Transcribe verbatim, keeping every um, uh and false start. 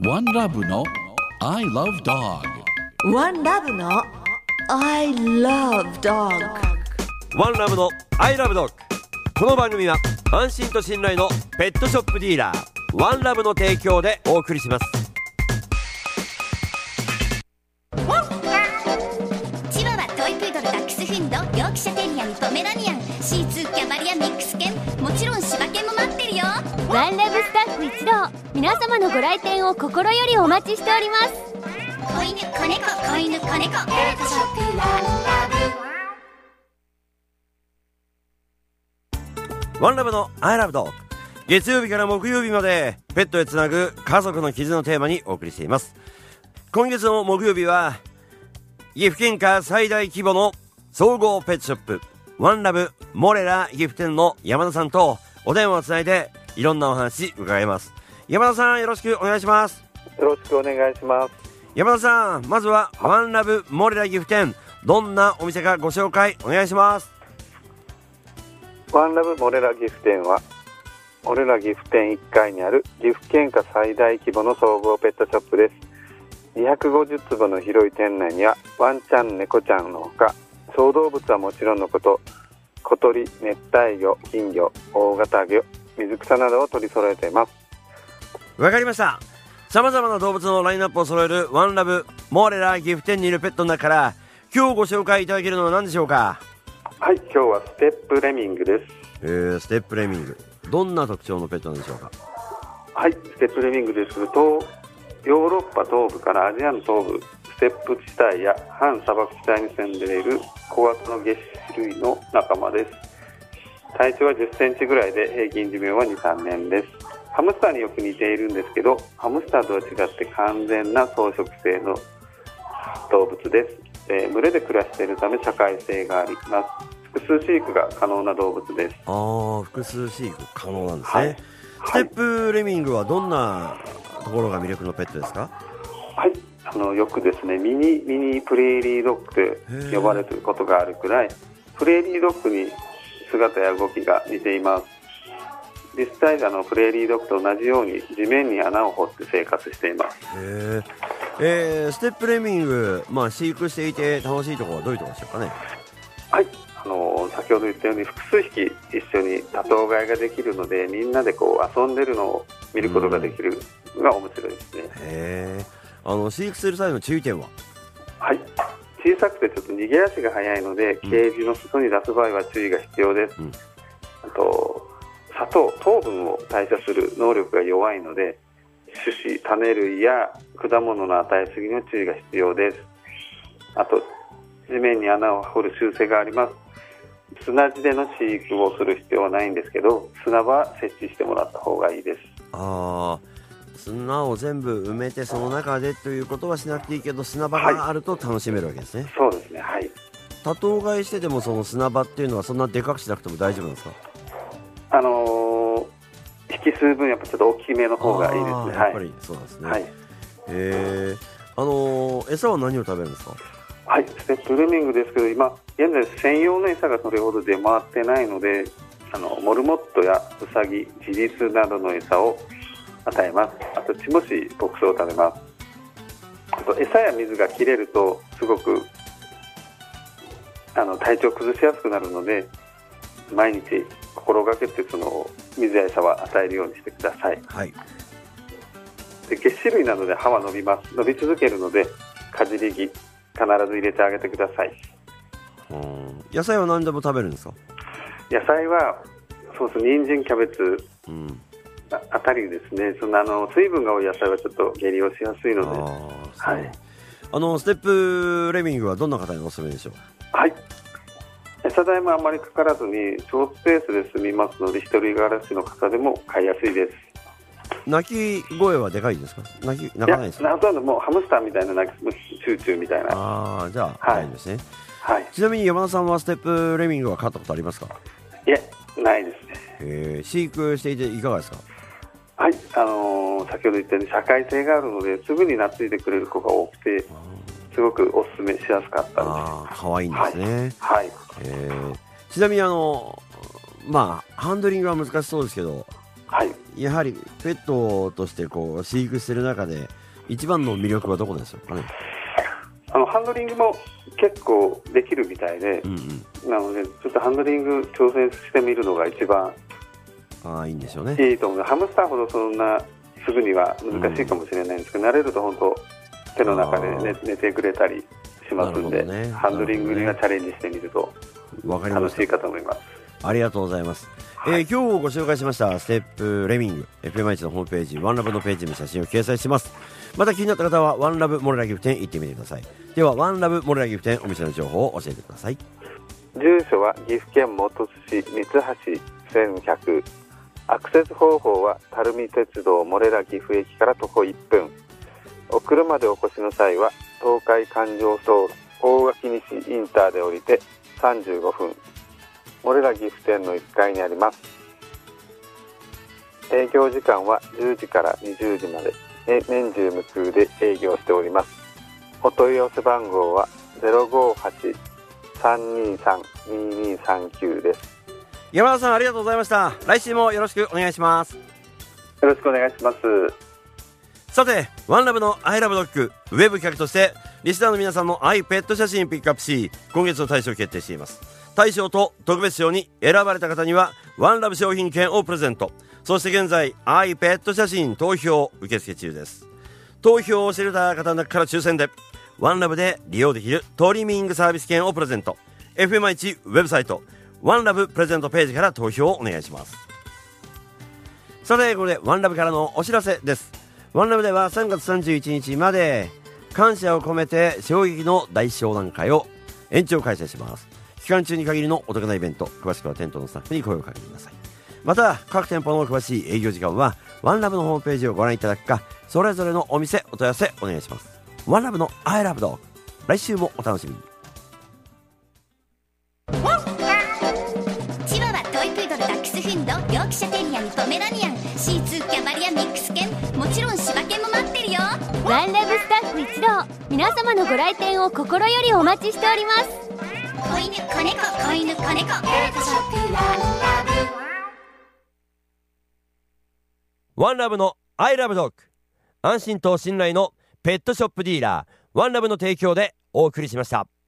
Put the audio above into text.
ワンラブの I love dog。 ワンラブの I love dog。 ワンラブの I love dog。 この番組は安心と信頼のペットショップディーラーワンラブの提供でお送りします。 チワワ、トイプードル、ダックスフンド、ヨークシャテリアにポメラニアン、シーツー、キャバリア、ミックス犬、もちろん柴犬も待ってるよ。 ワンラブスタッフ一同、皆様のご来店を心よりお待ちしております。 子犬、子猫、子犬、子猫、ペットショップワンラブ。 ワンラブの I love dog。 月曜日から木曜日までペットへつなぐ家族の絆のテーマにお送りしています。今月の木曜日は岐阜県下最大規模の総合ペットショップワンラブモレラ岐阜店の山田さんとお電話をつないでいろんなお話伺います。山田さん、よろしくお願いします。 よろしくお願いします。 山田さん、まずはワンラブモレラ岐阜店、どんなお店かご紹介お願いします。 ワンラブモレラ岐阜店はモレラ岐阜店いっかいにある岐阜県下最大規模の総合ペットショップです。にひゃくごじゅうつぼの広い店内にはワンちゃん、猫ちゃんのほか小動物はもちろんのこと小鳥、熱帯魚、金魚、大型魚、水草などを取り揃えています。 わかりました。様々な動物のラインナップを揃えるワンラブモレラ岐阜店にいるペットの中から今日ご紹介いただけるのは何でしょうか。 はい、今日はステップレミングです。 えー、ステップレミング、どんな特徴のペットなんでしょうか。 はい、ステップレミングですとヨーロッパ東部からアジアの東部ステップ地帯や半砂漠地帯に住んでいる小型の齧歯類の仲間です。体長はじゅっセンチぐらいで平均寿命はに、さんねんです。ハムスターによく似ているんですけどハムスターとは違って完全な草食性の動物です。えー、群れで暮らしているため社会性があります。複数飼育が可能な動物です。 あー、複数飼育可能なんですね。 はい、 ステップレミングはどんなところが魅力のペットですか。 はい、あのよくですねミニミニプレーリードッグと呼ばれていることがあるくらいプレーリードッグに姿や動きが似ています。実際あのプレーリードッグと同じように地面に穴を掘って生活しています。 へー、えー、ステップレミング、まあ、飼育していて楽しいところはどういうところでしょうかね。 はい、あの先ほど言ったように複数匹一緒に多頭飼いができるのでみんなでこう遊んでるのを見ることができるのが面白いですね。 へー、あの飼育する際の注意点は。 はい、小さくてちょっと逃げ足が速いので、うん、ケージの外に出す場合は注意が必要です。うん、あと砂糖、糖分を代謝する能力が弱いので種子、種類や果物の与えすぎの注意が必要です。あと地面に穴を掘る習性があります。砂地での飼育をする必要はないんですけど砂場は設置してもらった方がいいです。 あー、砂を全部埋めてその中でということはしなくていいけど砂場があると楽しめるわけですね。はい、 そうですね。はい、 多頭飼いしてでもその砂場っていうのはそんなでかくしなくても大丈夫なんですか。 あのー、引数分やっぱちょっと大きめの方がいいですね。 やっぱりそうですね。はい、えー、あのー、餌は何を食べるんですか。 はい、ステップレミングですけど今現在専用の餌がそれほど出回ってないのであのモルモットやウサギ、ジリスなどの餌を与えます。あとチモシ、牧草を食べます。あと餌や水が切れるとすごくあの体調を崩しやすくなるので毎日心がけてその水や餌は与えるようにしてください。 はい、 で齧歯類などで歯は伸びます。伸び続けるのでかじり木必ず入れてあげてください。 うん、野菜は何でも食べるんですか。 野菜はそうです。人参、キャベツ、うん、あ, あたりですね。そのあの水分が多い野菜はちょっと下痢をしやすいので。あ、はい、 あのステップレミングはどんな方におすすめでしょう。 はい、餌代もあまりかからずに小スペースで済みますので一人暮らしの方でも飼いやすいです。 鳴き声はでかいですか。鳴き鳴かないですか。 いや、ほとんどもうハムスターみたいな鳴きチューチューみたいな。 ああ、じゃあ、はい、いいですね。 はい、 ちなみに山田さんはステップレミングは飼ったことありますか。 いや、ないですね。 えー、飼育していていかがですか。 はい、あのー、先ほど言ったように社会性があるのですぐに懐いてくれる子が多くてすごくお勧めしやすかったんです。 あー、かわいいんですね。 はい、はい、 えー、ちなみにあのまあハンドリングは難しそうですけど、 はい、 やはりペットとしてこう飼育している中で一番の魅力はどこでしょうかね。 あのハンドリングも結構できるみたいで、 うんうん、 なのでちょっとハンドリング挑戦してみるのが一番ああいいんでしょうね。 いいと思う。ハムスターほどそんなすぐには難しいかもしれないんですけど、うん、慣れると本当手の中で 寝, 寝てくれたりしますんで、ね、ハンドリングにはチャレンジしてみると楽しいかと思います。 ありがとうございます、はい。えー、今日ご紹介しましたステップレミング エフエムアイエイチ のホームページワンラブのページに写真を掲載しています。また気になった方はワンラブモレラギフ店行ってみてください。ではワンラブモレラギフ店お店の情報を教えてください。 住所は岐阜県本巣市三橋せんひゃく、アクセス方法は垂水鉄道モレラ岐阜駅から徒歩いっぷん。お車でお越しの際は東海環状道路大垣西インターで降りてさんじゅうごふん、モレラ岐阜店のいっかいにあります。営業時間はじゅうじからにじゅうじまで、年中無休で営業しております。お問い合わせ番号は ゼロごはち さんにさん ににさんきゅう です。 山田さんありがとうございました。来週もよろしくお願いします。 よろしくお願いします。 さてワンラブのアイラブドッグウェブ企画としてリスナーの皆さんのアイペット写真ピックアップし、今月の大賞を決定しています。大賞と特別賞に選ばれた方にはワンラブ商品券をプレゼント。そして現在アイペット写真投票受付中です。投票をしていた方の中から抽選でワンラブで利用できるトリミングサービス券をプレゼント。 エフエムアイエイチ ウェブサイトワンラブプレゼントページから投票をお願いします。さてこれでワンラブからのお知らせです。ワンラブではさんがつさんじゅういちにちまで感謝を込めて衝撃の大商談会を延長開催します。期間中に限りのお得なイベント、詳しくは店頭のスタッフに声をかけてください。また各店舗の詳しい営業時間はワンラブのホームページをご覧いただくか、それぞれのお店お問い合わせお願いします。ワンラブのアイラブドッグ、来週もお楽しみに。 チワワ、トイプードル、ダックスフィンド、ヨークシャテリアにポメラニアン、シーツー、キャバリア、ミックス犬、もちろん柴犬も待ってるよ。 ワンラブスタッフ一同、皆様のご来店を心よりお待ちしております。 子犬、子猫、子犬、子猫、ペットショップワンラブ。 ワンラブのアイラブドッグ、安心と信頼のペットショップディーラーワンラブの提供でお送りしました。